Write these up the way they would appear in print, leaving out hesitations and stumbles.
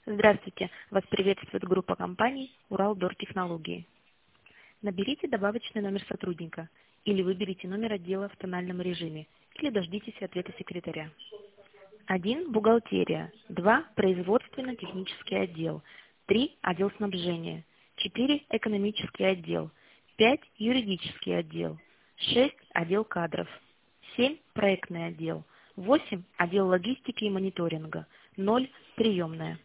Здравствуйте! Вас приветствует группа компаний «Уралдортехнологии». Наберите добавочный номер сотрудника или выберите номер отдела в тональном режиме или дождитесь ответа секретаря. 1. Бухгалтерия. 2. Производственно-технический отдел. 3. Отдел снабжения. 4. Экономический отдел. 5. Юридический отдел. 6. Отдел кадров. 7. Проектный отдел. 8. Отдел логистики и мониторинга. 0. Приемная.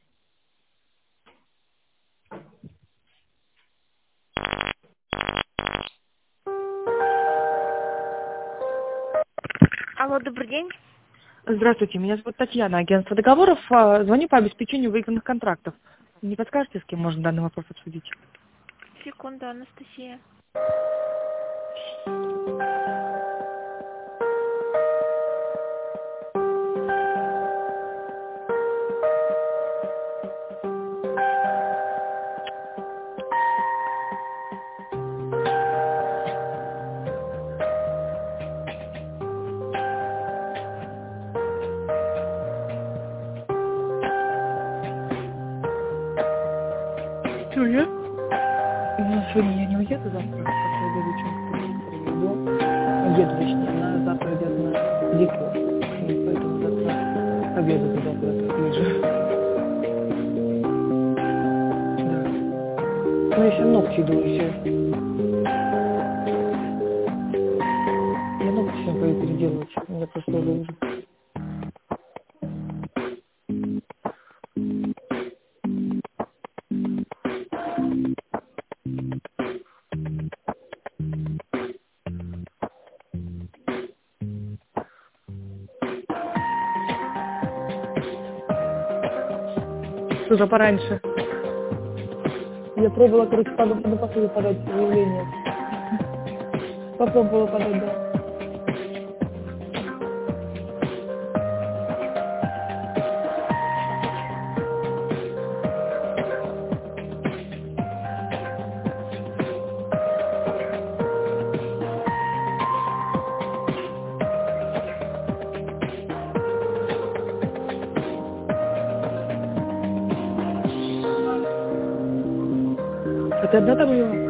Алло, добрый день. Здравствуйте, меня зовут Татьяна, агентство договоров. Звоню по обеспечению выигранных контрактов. Не подскажете, с кем можно данный вопрос обсудить? Секунду, Анастасия. Что, я? Ну, сегодня я не уеду завтра, после обеда чем-то уеду, точнее, на завтра где-то на Дикую. И поэтому завтра к обеду туда куда-то ближе. Да. Ну, я еще ногти иду еще. Я ногти сегодня пойду переделывать. Меня просто уже ужас. Уже пораньше. Я пробовала, короче, на посуду подать заявление. Попробовала подать, да. А ты одна там у него?